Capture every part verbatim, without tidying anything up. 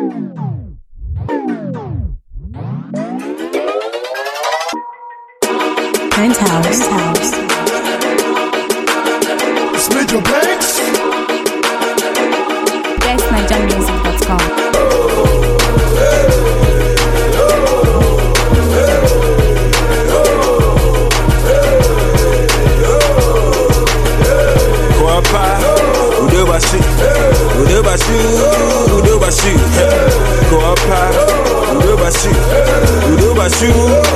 Penthouse. Split your banks. best niger music dot com. Udobashi, Udobashi, Udobashi, go up high, Udobashi, Udobashi,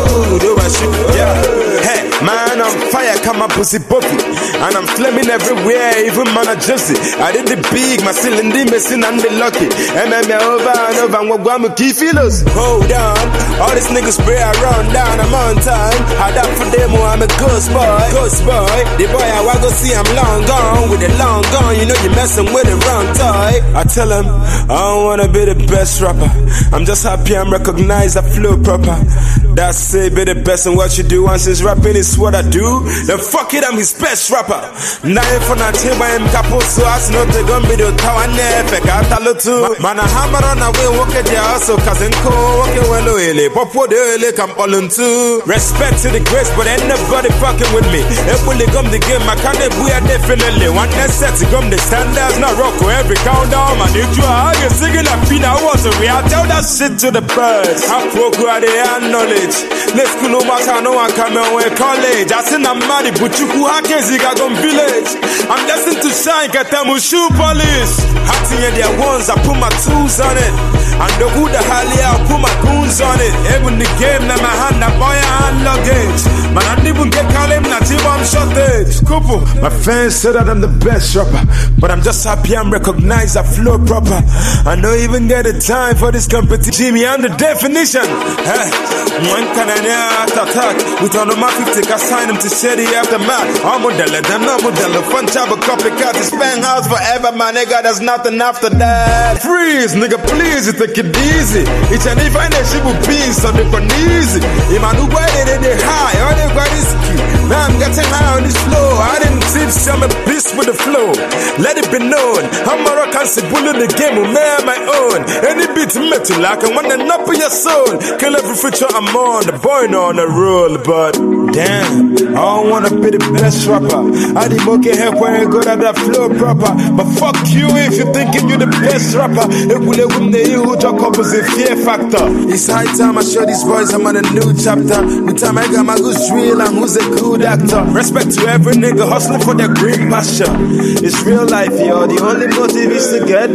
Udobashi, yeah. Hey, man, I'm fire, come up pussy puppy, and I'm flaming everywhere, even man, I just it. I did the big, my cylinder missing and be lucky. M M over and over, and what I'm key feelers. Hold on, all these niggas spray around down, I'm on time. Had that for them, I'm a ghost boy, ghost boy. The boy I want to see, I'm long gone with the long gone. You know you messing with the wrong toy. I tell him I don't wanna be the best rapper. I'm just happy I'm recognized, I flow proper. That's it, be the best in what you do. And since rapping is what I do, then fuck it, I'm his best rapper. Now if I'm not here by him capo, so I know they gon' be the tower never got a lot too. Man, I hammer on a way, walk at your house, so cousin co, walking well, oily, pop what the oily come all too. Respect to the grace, but ain't nobody fucking with me. If we come the game, I can't be a definitely one that set to come the standards, not rock for every countdown. Man, if you are you singing a pina water, we I tell that shit to the birds. I broke where they have knowledge. Let's go no matter no one come away college. I seen I'm married, but you who I can't see got village. I'm destined to shine, get them with shoe polish. Hatting in their ones, I put my tools on it. And the good the hally, I put my goons on it. Even the game, now my hand, I buy a hand luggage. Man, I didn't even get call him, not even I'm shortage. Couple, my fans said that I'm the best rapper, but I'm just happy I'm recognized, I flow proper. I don't even get the time for this competition. Jimmy, I'm the definition. Hey, one can I attack. With all of my fifty, I sign him to shady aftermath. I'm a model, then I'm a model. Fun job, a copycat, it's bang house forever, my nigga. There's nothing after that. Freeze, nigga, please, you take it easy. Each and every find that she will be so they can easy. If I knew why they did high, all they got is key. Now I'm getting high on this flow. I didn't tips, I'm a beast with the flow. Let it be known, I'm a rock and bull in the game, with me on my own. Any beat metal, I can want to knock in your soul. Kill every feature I'm on, the boy no on the roll. But damn, I don't wanna be the best rapper. I did okay help when I go at that flow proper. But fuck you if you're thinking you're the best rapper. It will let them you who talk up as a fear factor. It's high time I show these boys I'm on a new chapter. With time I got my goose real and who's a good actor. Respect to every nigga hustling for their green pasture. It's real life, yo. The only motive is to get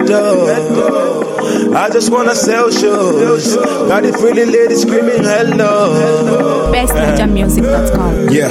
dough. I just wanna sell shows. Got the pretty lady screaming hello. best niger music dot com. Yeah.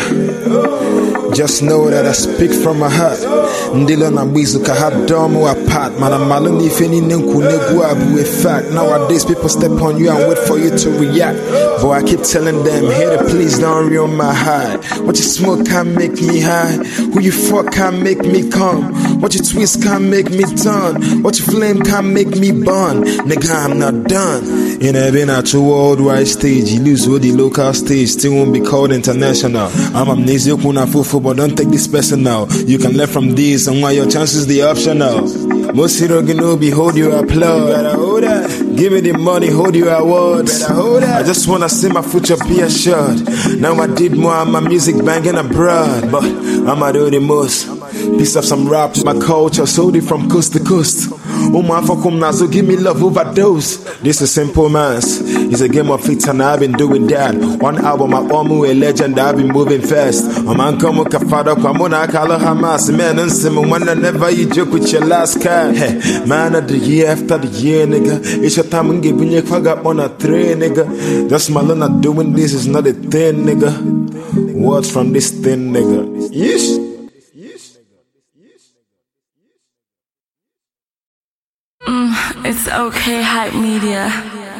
Just know that I speak from my heart. Ndilo na mbizu kahadomu apart. Man, I'm maloni feni nenku negu abu a fact. Nowadays people step on you and wait for you to react. Boy, I keep telling them, hey, please don't ruin my high. What you smoke can't make me high. Who you fuck can't make me come. What you twist can't make me turn. What you flame can't make me burn. Nigga, I'm not done. In a been at your worldwide stage, you lose with the local stage, still won't be called international. I'm amnesia, kuna fufu, but don't take this personal. You can learn from this, and why your chances the optional. Most hero can be hold you applaud. Give me the money, hold your awards. I just wanna see my future be assured. Now I did more, I'm my music banging abroad, but I'ma do the most. Piece of some rap, my culture, sold it from coast to coast. Oh my fuck home now, so give me love overdose. This is simple man's. It's a game of fit and I've been doing that. One album, I almost a legend, I've been moving fast. A man come with Kafado, Kamona, Kala Hamas, man, and Simon, one that never you joke with your last car. Hey, man of the year after the year, nigga. It's your time and giving you fuck up on a tray, nigga. Just my not doing this is not a thing, nigga. Words from this thing, nigga. Yeesh. Mm, it's okay, hype media.